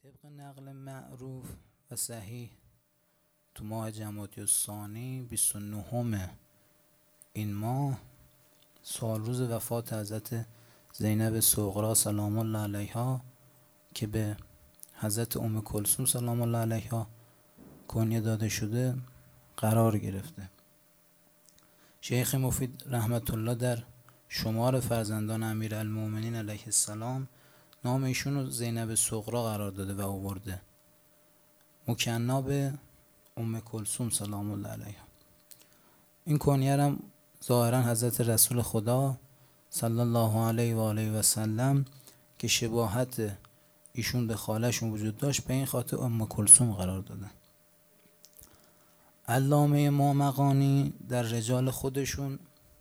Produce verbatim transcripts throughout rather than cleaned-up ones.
طبق نقل معروف و صحیح تو ماه جمادی الثانی بیست و نهم این ماه سال روز وفات حضرت زینب صغرا سلام الله علیها که به حضرت ام کلثوم سلام الله علیها کنیه داده شده قرار گرفته. شیخ مفید رحمت الله در شمار فرزندان امیرالمومنین علیه السلام نام ایشون رو زینب صغرا قرار داده و آورده، مکنا به ام کلثوم سلام الله علیها. این کنیه هم ظاهرا حضرت رسول خدا صلی الله علیه و آله و سلم که شباهت ایشون به خاله‌شون وجود داشت به این خاطر ام کلثوم قرار دادن. علامه مامقانی در رجال خودشون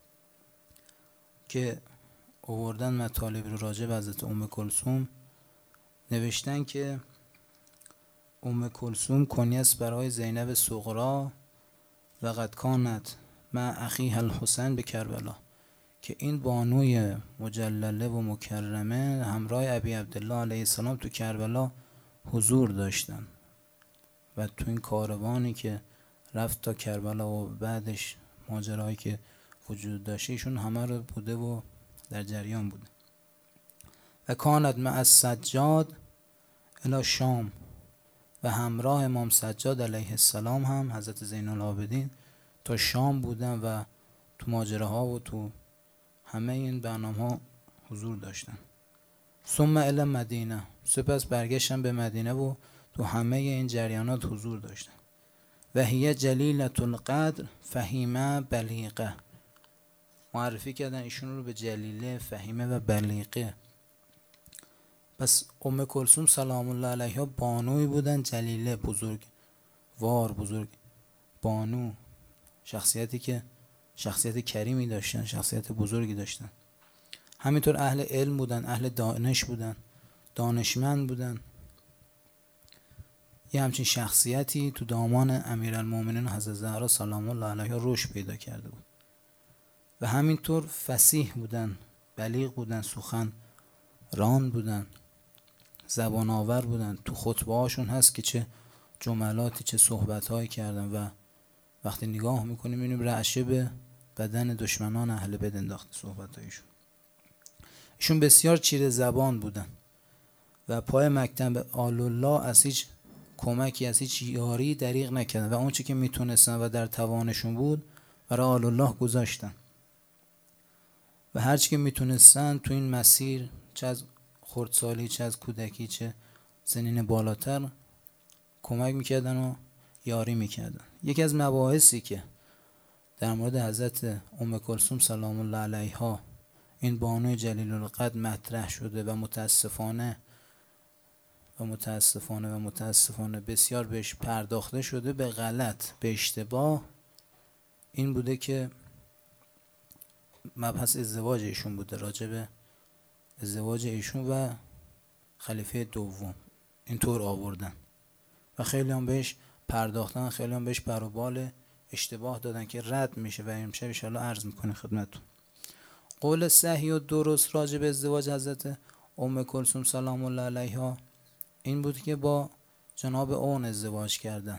که آوردن مطالب رو راجع به حضرت ام کلثوم نوشتن که ام کلثوم کنیه است برای زینب صغرا و قد کانت مع اخیها الحسین به کربلا، که این بانوی مجلله و مکرمه همراه ابی عبدالله علیه السلام تو کربلا حضور داشتن و تو این کاروانی که رفت تا کربلا و بعدش ماجرایی که وجود داشته ایشون همه رو بوده و در جریان بوده. و کانت مع السجاد الی شام، و همراه امام سجاد علیه السلام هم حضرت زین العابدین تا شام بودن و تو ماجراها و تو همه این برنامه ها حضور داشتن. ثم الی مدینه، سپس برگشتن به مدینه و تو همه این جریانات حضور داشتن. و هی جلیلة القدر فهیمه بلیغه، معرفی کردن ایشون رو به جلیله، فهیمه و بلیغه. پس ام کلثوم سلام الله علیها بانوی بودن، جلیله بزرگ وار، بزرگ بانو، شخصیتی که شخصیت کریمی داشتن، شخصیت بزرگی داشتن. همینطور اهل علم بودن، اهل دانش بودن، دانشمند بودن. یه همچین شخصیتی تو دامان امیرالمومنین حضرت زهرا سلام الله علیها رشد پیدا کرده بود. و همینطور فصیح بودن، بلیغ بودن، سخن ران بودن، زبان آور بودن. تو خطبه هاشون هست که چه جملاتی، چه صحبت هایی کردن و وقتی نگاه میکنیم میبینیم رعشه به بدن دشمنان اهل بیت انداخته صحبت هایشون. ایشون بسیار چیره زبان بودن و پای مکتب آل الله از هیچ کمکی، از هیچ یاری دریغ نکردن و اون چی که میتونستن و در توانشون بود برای آل الله گذاشتن و هر چی که میتونستن تو این مسیر، چه از خردسالی، چه از کودکی، چه سنین بالاتر، کمک میکردن و یاری میکردن. یکی از مباحثی که در مورد حضرت ام کلثوم سلام الله علیها، این بانوی جلیل القدر، مطرح شده و متاسفانه و متاسفانه و متاسفانه بسیار بهش پرداخته شده به غلط، به اشتباه، این بوده که مبحث ازدواج ایشون بوده، راجع به ازدواج ایشون و خلیفه دوم اینطور آوردن و خیلی هم بهش پرداختن، خیلی هم بهش پر و بال اشتباه دادن که رد میشه و امشب ان شاءالله عرض میکنه خدمتتون. قول صحیح و درست راجع به ازدواج حضرت ام کلثوم سلام الله علیها این بود که با جناب اون ازدواج کردن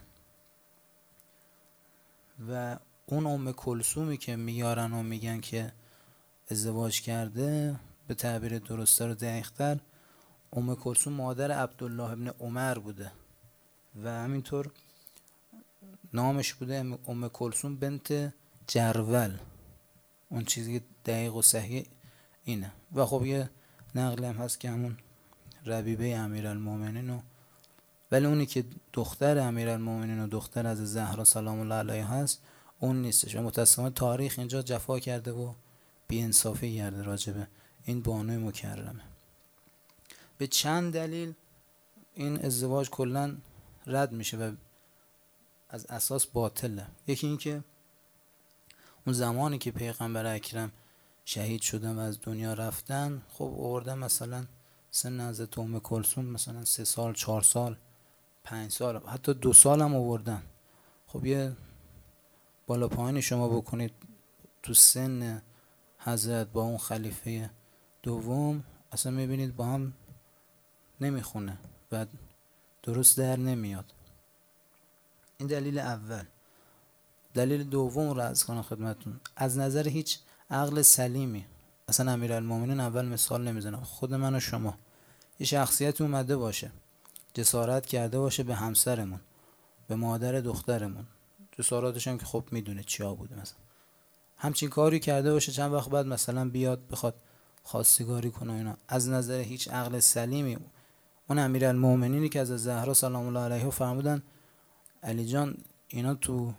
و اون ام کلثومی که میارن و میگن که ازدواج کرده، به تعبیر درست‌تر و دقیق‌تر ام کلثوم مادر عبدالله ابن عمر بوده و همینطور نامش بوده ام کلثوم بنت جرول. اون چیزی که دقیق و صحیح اینه. و خب یه نقل هم هست که همون ربیبه امیرالمومنین و ولی اونی که دختر امیرالمومنین و دختر از زهرا سلام الله علیها هست اون نیستش و متأسفانه تاریخ اینجا جفا کرده و بی‌انصافی کرده راجع به این بانوی مکرمه. به چند دلیل این ازدواج کلا رد میشه و از اساس باطله. یکی این که اون زمانی که پیغمبر اکرم شهید شدن و از دنیا رفتن، خب آوردن مثلا سن حضرت ام کلثوم مثلا سه سال، چهار سال، پنج سال، حتی دو سال هم آوردن. خب یه بالا پایین شما بکنید تو سن حضرت با اون خلیفه دوم، اصلا میبینید با هم نمیخونه و درست در نمیاد. این دلیل اول. دلیل دوم رو عرض کنم خدمتتون. از نظر هیچ عقل سلیمی، اصلا امیرالمومنین اول مثال نمیزنم، خود من و شما یه شخصیت اومده باشه جسارت کرده باشه به همسرمون، به مادر دخترمون، جسارتش هم که خب میدونه چیا بوده، مثلا همچین کاری کرده باشه، چند وقت بعد مثلا بیاد بخواد خواستگاری کنه اینا، از نظر هیچ عقل سلیمی اون امیرالمومنینی که از زهرا سلام الله علیها فرمودن علی جان اینا تو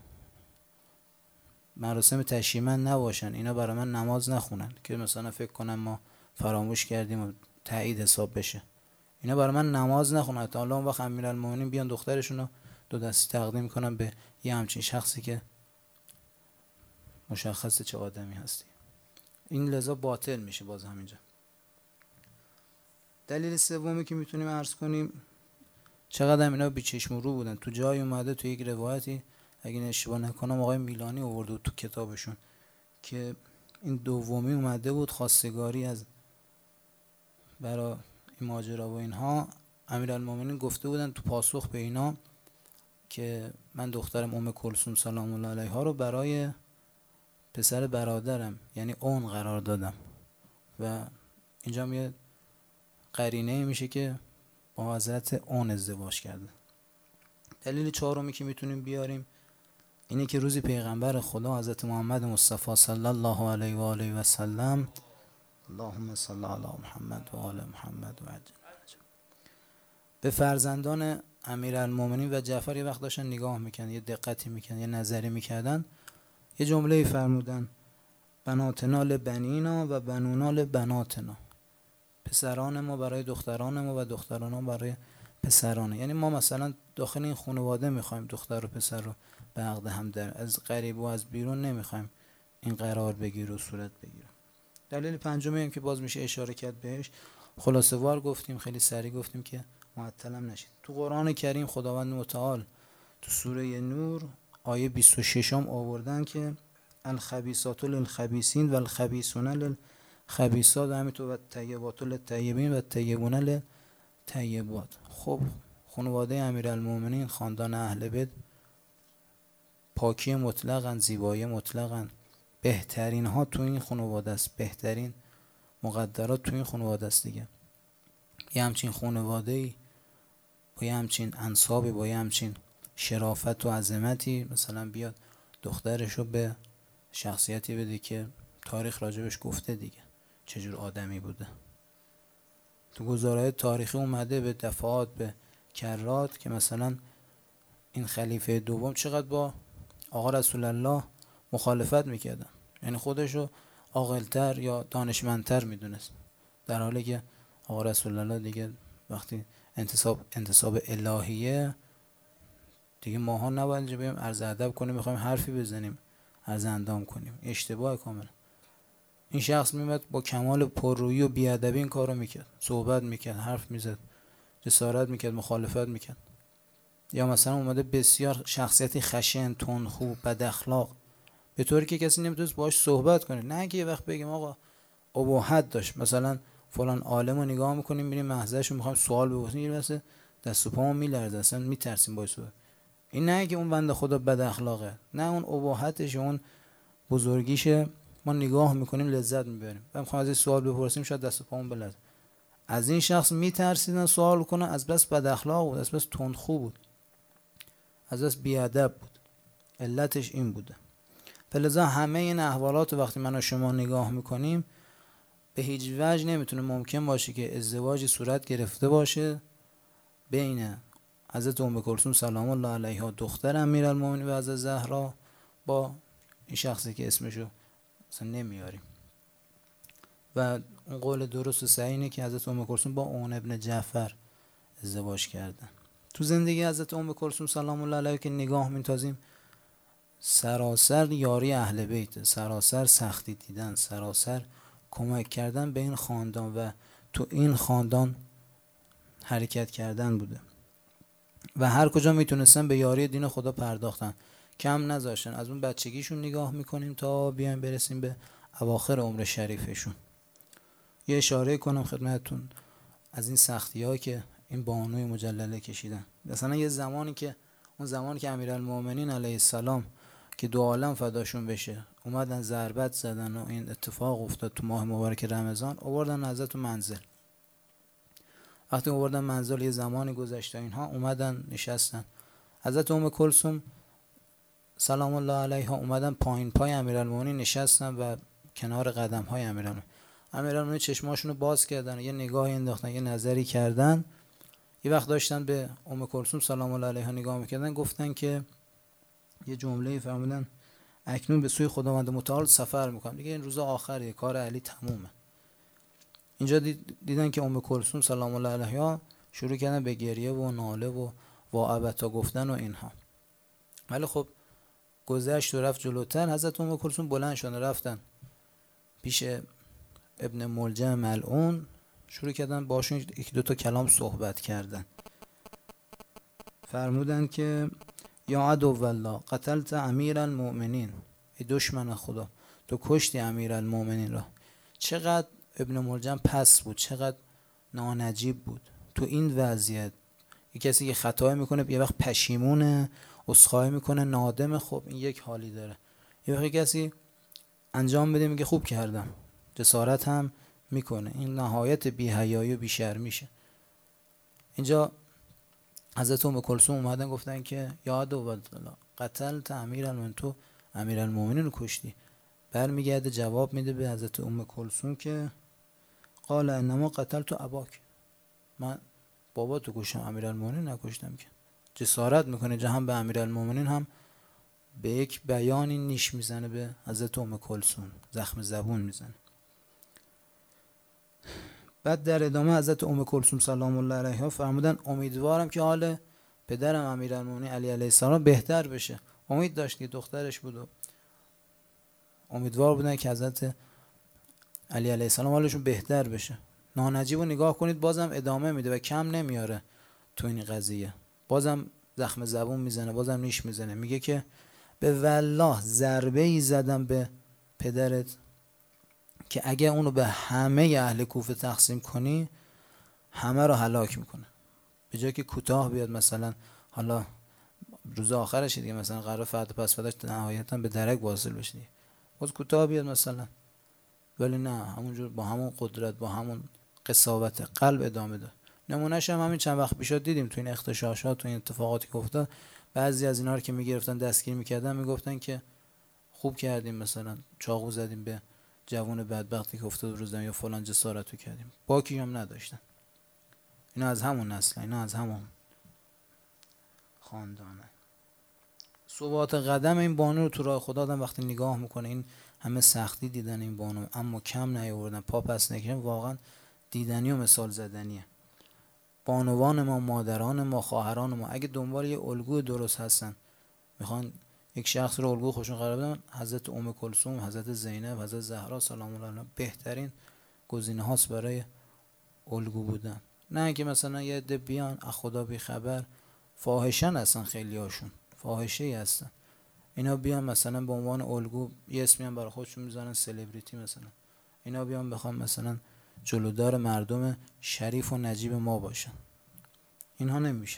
مراسم تشییع نباشن، اینا برای من نماز نخونن که مثلا فکر کنم ما فراموش کردیم و تایید حساب بشه، اینا برای من نماز نخونن، تا حالا اون وقت امیرالمومنین بیان دخترشون رو دو دستی تقدیم کنن به یه همچین شخصی که مشخصه چه آدمی هستی. این لذا باطل میشه باز همینجا. دلیل سومی که میتونیم عرض کنیم، چقدر اینا بیچشم و رو بودن. تو جای اومده تو یک روایتی، اگه اشتباه نکنم آقای میلانی آورده تو کتابشون، که این دومی اومده بود خواستگاری از برای این ماجرا و اینها، امیرالمومنین گفته بودن تو پاسخ به اینا که من دخترم ام کلثوم سلام الله علیها رو برای پسر برادرم یعنی اون قرار دادم و اینجا یه قرینه میشه که با حضرت اون ازدواج کرده. دلیل چهارمی که میتونیم بیاریم اینه که روزی پیغمبر خدا حضرت محمد مصطفی صلی الله علیه و آله و سلم، اللهم صل علی محمد و آل محمد و عجل، به فرزندان امیرالمومنین و جعفر یه وقت داشتن نگاه میکنن، یه دقتی میکنن، یه نظری میکردن، یه جمله فرمودن بناتنا لبنینا و بنونا لبناتنا، پسران ما برای دختران ما و دختران ما برای پسرانه. یعنی ما مثلا داخل این خانواده میخوایم دختر و پسر رو به عقد هم در، از غریب و از بیرون نمیخوایم این قرار بگیره و صورت بگیره. دلیل پنجمی هم که باز میشه اشاره کرد بهش، خلاصه وار گفتیم، خیلی سریع گفتیم که معطلم نشید. تو قرآن کریم خداوند متعال تو سوره نور آیه بیست و شش هم آوردن که الخبیثات للخبیثین و الخبیثون للخبیثات، همینطور و الطیبات للطیبین و الطیبون للطیبات. خب خانواده امیرالمومنین، خاندان اهل بیت، پاکی مطلقاً، زیبایی مطلقاً، بهترین ها تو این خانواده است، بهترین مقدرات تو این خانواده است دیگه. یه همچین خانواده‌ای با یه همچین انسابی، با یه همچین شرافت و عظمتی مثلا بیاد دخترشو به شخصیتی بده که تاریخ راجبش گفته دیگه چجور آدمی بوده. تو گزارهای تاریخی اومده به دفعات، به کرات، که مثلا این خلیفه دوم چقدر با آقا رسول الله مخالفت میکردن، یعنی خودشو عاقل‌تر یا دانشمندتر میدونست، در حالی که آقا رسول الله دیگه وقتی انتصاب انتصاب الهیه دیگه ماها نباید اینجا بیم عرض ادب کنیم، میخوایم حرفی بزنیم عرض اندام کنیم، اشتباه کاملا. این شخص میمد با کمال پررویی و بیادبی این کارو میکرد، صحبت میکرد، حرف میزد، جسارت میکرد، مخالفت میکرد. یا مثلا اومده بسیار شخصیتی خشن، تندخو، بد اخلاق، به طوری که کسی نمیتونست باهاش صحبت کنه. نه که یه وقت بگیم آقا اباحت داشت، مثلا فلان عالمو نگاه میکنیم میریم محضرشو میخوایم سوال بپرسیم، یه واسه دست و پامون میلرزه، اصلا میترسیم باهاش. این نه که اون بنده خدا بد اخلاقه، نه، اون اباحتش، اون بزرگیشه، ما نگاه میکنیم لذت میبریم. ما میخوایم ازش سوال بپرسیم شاید دست و پامون بلرزه. از این شخص میترسیدن سوال کنن، از بس بد اخلاق بود، از بس تندخو بود، از بس بیادب بود. علتش این بوده. فلذا همه این احوالات وقتی من و شما نگاه میکنیم به هیچ وجه نمیتونه ممکن باشه که ازدواجی صورت گرفته باشه بین حضرت ام کلثوم سلام الله علیها دختر امیرالمومنین و حضرت زهرا با این شخصی که اسمشو مثلا نمیاریم. و اون قول درست و صحیح اینه که حضرت ام کلثوم با اون ابن جعفر ازدواج کردن. تو زندگی حضرت ام کلثوم سلام الله علیها که نگاه میتازیم، سراسر یاری اهل بیت، سراسر سختی دیدن، سراسر کمک کردن به این خاندان و تو این خاندان حرکت کردن بوده و هر کجا میتونستن به یاری دین خدا پرداختن، کم نذاشتن. از اون بچگیشون نگاه میکنیم تا بیایم برسیم به اواخر عمر شریفشون. یه اشاره کنم خدمتتون، از این سختی ها که این بانوی مجلله کشیدن. مثلا یه زمانی که اون زمانی که امیرالمومنین علیه السلام که دو عالم فداشون بشه اومدن ضربت زدن و این اتفاق افتاد تو ماه مبارک رمضان، آوردن حضرت منزل. وقتی آوردن منزل یه زمانی گذشته اینها اومدن نشستن. حضرت ام کلثوم سلام الله علیها اومدن پایین پای امیرالمومنین نشستن و کنار قدم های امیرالمومنین. امیرالمومنین چشماشونو باز کردن، یه نگاهی انداختن، یه نظری کردن. یه وقت داشتن به ام کلثوم سلام الله علیها نگاه میکردن، گفتن که یه جمله فرمودن اکنون به سوی خداوند متعال سفر میکنم، دیگه این روزا آخریه، کار علی تمومه. اینجا دیدن که ام کلثوم سلام الله علیها شروع کردن به گریه و ناله و واعبتا گفتن و اینها. ولی خب گذشت و رفت جلوتر. حضرت ام کلثوم بلند شدن رفتن پیش ابن ملجم ملعون، شروع کردن باشون یک دو تا کلام صحبت کردن. فرمودن که یا عدو والله قتلت امیر المؤمنین، ای دشمن خدا تو کشتی امیر المؤمنین را. چقدر ابن ملجم پس بود، چقدر نانجیب بود تو این وضعیت. یک کسی که خطا میکنه یه وقت پشیمونه، عذرخواهی میکنه، نادم، خب این یک حالی داره. یه وقت کسی انجام بده میگه خوب کردم، جسارت هم میکنه، این نهایت بی‌حیایی و بی‌شرمیشه. اینجا حضرت ام کلثوم اومدن گفتن که یاد و قتلت امیرالمومنین، تو امیرالمومنین رو کشتی. برمیگرده جواب میده به حضرت ام کلثوم که قال انما قتلت اباک، من بابا تو کشتم، امیرالمومنین نکشتم. که جسارت میکنه جهان به امیرالمومنین هم به یک بیانی نیش میزنه به حضرت ام کلثوم، زخم زبون میزنه. بعد در ادامه حضرت ام کلثوم سلام الله علیها فرمودن امیدوارم که حال پدرم امیرالمومنین علی علیه السلام بهتر بشه. امید داشت که دخترش بود و امیدوار بودن که حضرت علی علیه السلام حالشون بهتر بشه. نانجیب رو نگاه کنید، بازم ادامه میده و کم نمیاره تو این قضیه، بازم زخم زبون میزنه، بازم نیش میزنه. میگه که به والله ضربه ای زدم به پدرت که اگه اونو به همه اهل کوفه تقسیم کنی همه رو هلاک میکنه. به جای که کوتاه بیاد، مثلا حالا روز آخرش دیگه مثلا قرار فردا پس فرداش نهایتا به درک واصل بشه دیگه، باز کوتاه بیاد مثلا، ولی نه، همونجور با همون قدرت، با همون قساوت قلب ادامه داد. نمونهش هم همین چند وقت پیش دیدیم تو این اغتشاشات، تو این اتفاقاتی که افتاد. بعضی از اینا رو که میگرفتن دستگیر میکردن میگفتن که خوب کردیم، مثلا چاقو زدیم به جوان بدبختی که افتاد رو زمین یا فلان جسارتو کردیم. باکی هم نداشتن. اینا از همون نسل، اینا از همون خاندانه. ثبات قدم این بانو رو تو راه خدا آدم وقتی نگاه میکنه، این همه سختی دیدن این بانو اما کم نیاوردن، پا پس نکردن، واقعا دیدنی و مثال زدنیه. بانوان ما، مادران ما، خواهران ما اگه دنبال یه الگوی درست هستن، میخوان یک شخص رو الگو خودشون قرار بدن، حضرت ام کلثوم، حضرت زینب، حضرت زهرا سلام الله علیها بهترین گزینه هاست برای الگو بودن. نه اینکه مثلا یه عده بیان از خدا بی خبر، فاحشن هستن، خیلی هاشون فاحشه ای هستن، اینا بیان مثلا به عنوان الگو یه اسمی هم برای خودشون میذارن، سلبریتی مثلا، اینا بیان بخوام مثلا جلودار مردم شریف و نجیب ما باشن. اینها نمیشه.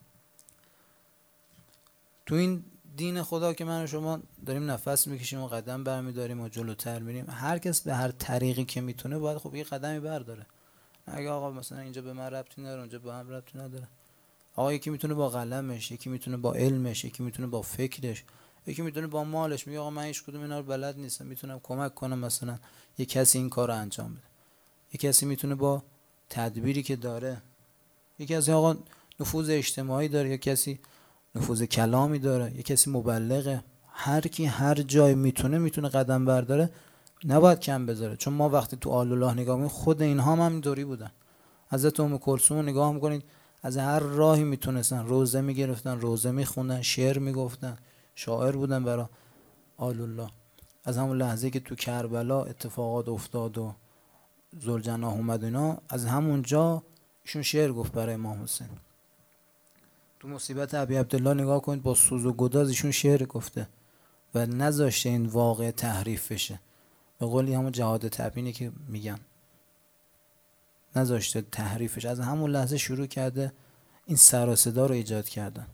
تو این دین خدا که من و شما داریم نفس میکشیم و قدم برمیداریم و جلوتر میریم، هر کس به هر طریقی که میتونه باید خب یه قدمی برداره. اگه آقا مثلا اینجا به من ربطی نداره، اونجا به هم ربطی نداره. آقا یکی میتونه با قلمش، یکی میتونه با علمش، یکی میتونه با فکرش، یکی میتونه با مالش. میگه آقا من هیچ کدوم اینا رو بلد نیستم، میتونم کمک کنم مثلا یه کسی این کارو انجام بده. یه کسی میتونه با تدبیری که داره، یه کسی آقا نفوذ اجتماعی داره، یه کسی نفوذ کلامی داره، یه کسی مبلغه. هر کی هر جای میتونه میتونه قدم برداره، نباید کم بذاره. چون ما وقتی تو آل الله نگاه میکنیم، خود اینها هم همینطوری بودن. حضرت ام کلثوم نگاه میکنید، از هر راهی میتونستن، روزه میگرفتن، روزه میخوندن، شعر میگفتن، شاعر بودن برای آل الله. از همون لحظه که تو کربلا اتفاقات افتاد و ذوالجناح اومد اینا، از همونجا ایشون شعر گفت برای امام حسین. تو مصیبت ابی عبدالله نگاه کنید، با سوز و گداز ایشون شعر گفته و نذاشته این واقع تحریف بشه. به قولی همون جهاد تبیینی که میگن، نذاشته تحریفش، از همون لحظه شروع کرده این سر و صدا رو ایجاد کردن.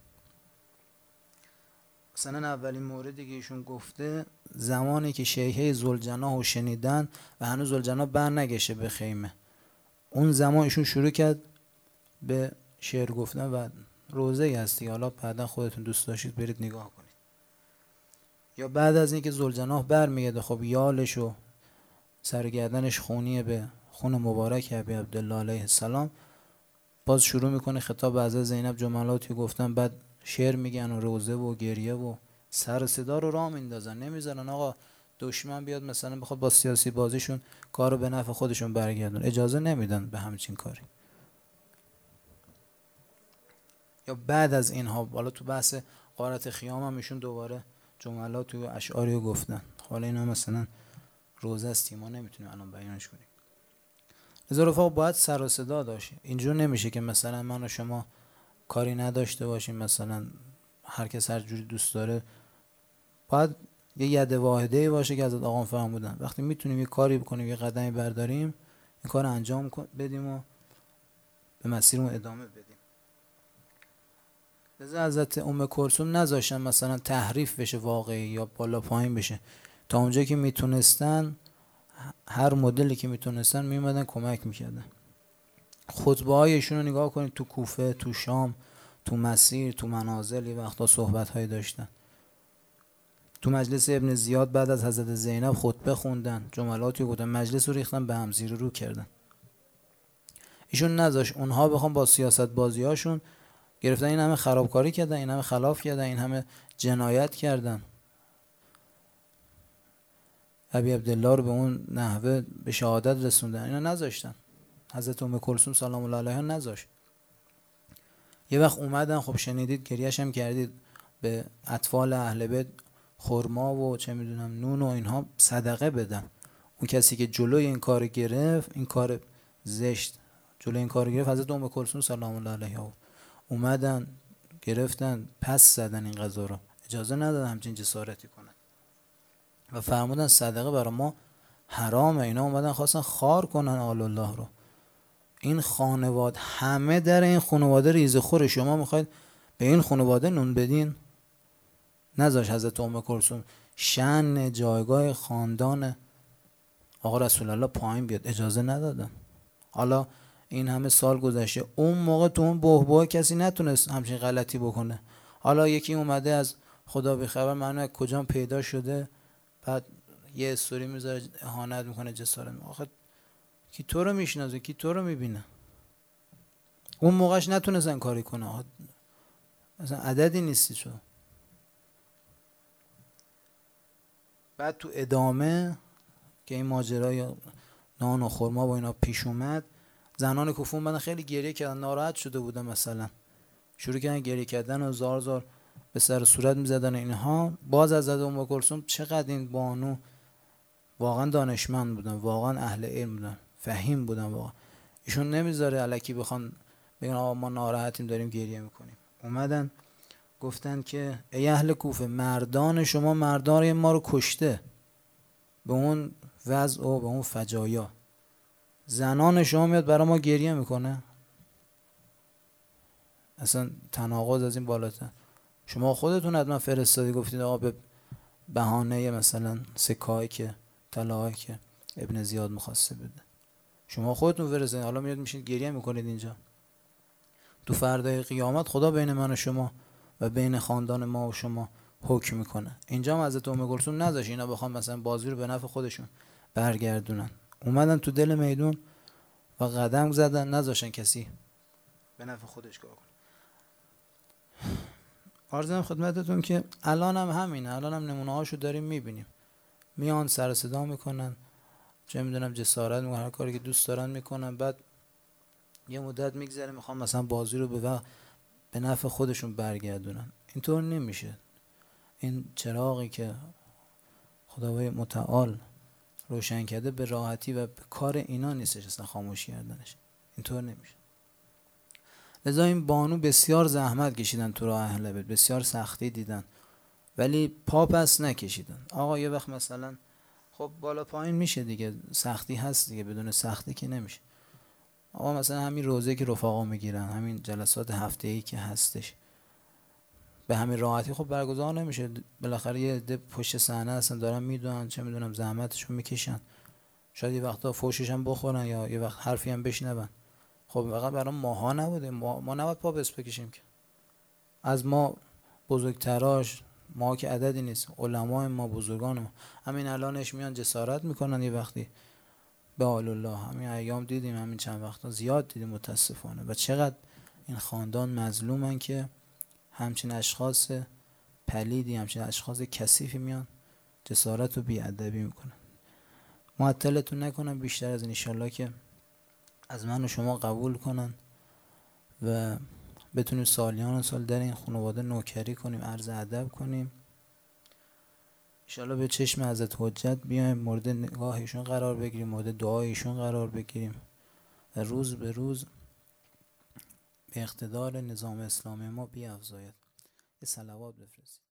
مثلا اولین موردی که ایشون گفته زمانی که شیهه ذوالجناح رو شنیدن و هنوز ذوالجناح بر نگشه به خیمه، اون زمان ایشون شروع کرد به شعر گفتن و روزه ای هستی، حالا بعدا خودتون دوست داشتید برید نگاه کنید. یا بعد از اینکه ذوالجناح برمیگرده، خب یالش و سرگردنش خونیه به خون مبارک ابی عبدالله علیه السلام، باز شروع میکنه خطاب به حضرت زینب جملاتی گفتن، بعد شعر میگن و روزه و گریه و سر صدا رو راه میندازن، نمیذارن آقا دشمن بیاد مثلا بخواد با سیاسی بازیشون کارو به نفع خودشون برگردون، اجازه نمیدن به همچین کاری. یا بعد از اینها حالا تو بحث غارت خیام هم ایشون دوباره جملات و اشعاری رو گفتن، حالا اینا مثلا روزه است ما نمیتونیم الان بیانش کنیم. لذا رفقا باید سر و صدا داشت. اینجور نمیشه که مثلا من و شما کاری نداشته باشیم، مثلا هر کس هر جوری دوست داره. باید یه ید واحده باشه که از آقام فرمودن وقتی میتونیم یه کاری بکنیم، یه قدمی برداریم، این کار انجام بدیم و به مسیرمون ادامه بدیم. لذا حضرت ام کلثوم نذاشتن مثلا تحریف بشه واقعی یا بالا پایین بشه، تا اونجایی که میتونستن هر مدلی که میتونستن میومدن کمک میکردن. خطبه هایشون رو نگاه کنید، تو کوفه، تو شام، تو مسیر، تو منازل یه وقتا صحبت هایی داشتن. تو مجلس ابن زیاد بعد از حضرت زینب خطبه خوندن، جملاتی گفتن، مجلس رو ریختن به هم، زیر رو کردن. ایشون نذاش اونها بخوام با سیاست بازی هاشون گرفتن این همه خرابکاری کردن، این همه خلاف کردن، این همه جنایت کردن، ابی عبدالله رو به اون نحوه به شهادت رسوندن، اینا نذاشتن. حضرت ام کلثوم سلام الله علیها نذاشت. یه وقت اومدن، خب شنیدید گریه‌اش هم کردید، به اطفال اهل بیت خرما و چه میدونم نون و اینها صدقه بدن. اون کسی که جلوی این کار گرفت، این کار زشت جلوی این کار گرفت، حضرت ام کلثوم سلام الله علیها اومدن گرفتن پس زدن این قضا رو، اجازه ندادن همچین جسارتی کنن و فرمودن صدقه برای ما حرامه. اینا اومدن خواستن خار کنن آل الله رو. این خانواده همه در این خانواده ریزه خوره، شما میخواید به این خانواده نون بدین؟ نذاش حضرت ام کلثوم شأن جایگاه خاندان آقا رسول الله پایین بیاد، اجازه ندادن. حالا این همه سال گذشته، اون موقع تو اون بحبوح کسی نتونست همچین غلطی بکنه. حالا یکی اومده از خدا بی خبر معنی کجا پیدا شده، بعد یه استوری میذاره اهانت میکنه، جسارت. آخه کی تو رو میشناسه، کی تو رو میبینه؟ اون موقعش نتونستن کاری کنه، مثلا عددی نیستی تو. بعد تو ادامه که این ماجرای نان و خرما و اینا پیش اومد، زنان کوفه اومدن خیلی گریه کردن، ناراحت شده بودن، مثلا شروع کردن گریه کردن و زار زار به سر صورت میزدن اینها. باز از حضرت ام کلثوم چقدر این بانو واقعا دانشمند بودن، واقعا اهل علم بودن، فهیم بودن واقعا. ایشون نمیذاره الکی بخوان بگن آقا ما ناراحتیم داریم گریه میکنیم. اومدن گفتن که ای اهل کوفه، مردان شما مردان ما رو کشته به اون وضع و به اون فجایا، زنان شما میاد برای ما گریه میکنه. اصلا تناقض از این بالاتر. شما خودتون حتما فرستادی گفتید آقا به بهانه مثلا سکایی که طلاهایی که ابن زیاد میخواسته بده، شما خودتون فرستادید، حالا میاد میشین گریه میکنید اینجا. تو فردای قیامت خدا بین من و شما و بین خاندان ما و شما حکم میکنه. اینجا هم حضرت ام کلثوم نذاشت اینا بخوام مثلا بازی رو به نفع خودشون برگردونن. اومدن تو دل میدون و قدم زدن، نذاشتن کسی به نفع خودش کار کنه. عرضم خدمتتون که الان هم همینه، الان هم نمونه هاشو داریم میبینیم. میان سر صدا میکنن، چه میدونم جسارت میکنن، هر کاری که دوست دارن میکنن، بعد یه مدت میگذره میخوام مثلا بازی رو به وقت به نفع خودشون برگردونن. اینطور نمیشه. این چراغی که خداوند متعال روشن کرده به راحتی و به کار اینا نیستش اصلا خاموش کردنش، اینطور نمیشه. لذا این بانو بسیار زحمت کشیدن تو راه اهل بیت، بسیار سختی دیدن ولی پا پس نکشیدن. آقا یه وقت مثلا خب بالا پایین میشه دیگه، سختی هست دیگه، بدون سختی که نمیشه. آقا مثلا همین روزه که رفقا میگیرن، همین جلسات هفته‌ای که هستش، به همین راحتی خب برگزار نمیشه. بالاخره یه عده پشت صحنه هستن دارن میدونن، چه میدونم زحمتشون میکشن، شاید یه وقتا فوشش هم بخورن یا یه وقت حرفی هم بشنون. خب فقط برای ماها نبوده، ما, ما نباید پا بس بکشیم که از ما بزرگتراش، ما که عددی نیست، علمای ما، بزرگان ما همین الانش میان جسارت میکنن یه وقتی به آل الله. همین ایام دیدیم، همین چند وقتا زیاد دیدیم متاسفانه. و چقدر این خاندان مظلومن که همچین اشخاص پلیدی، همچین اشخاص کثیفی میان جسارت و بی‌ادبی میکنن. معطلتون نکنم بیشتر از این، انشالله که از من و شما قبول کنن و بتونیم سالیان سال در این خانواده نوکری کنیم، عرض ادب کنیم. انشالله به چشم حضرت حجت بیایم، مورد نگاه ایشون قرار بگیریم، مورد دعای ایشون قرار بگیریم و روز به روز به اقتدار نظام اسلامی ما بیافزاید. یه صلوات بفرستید.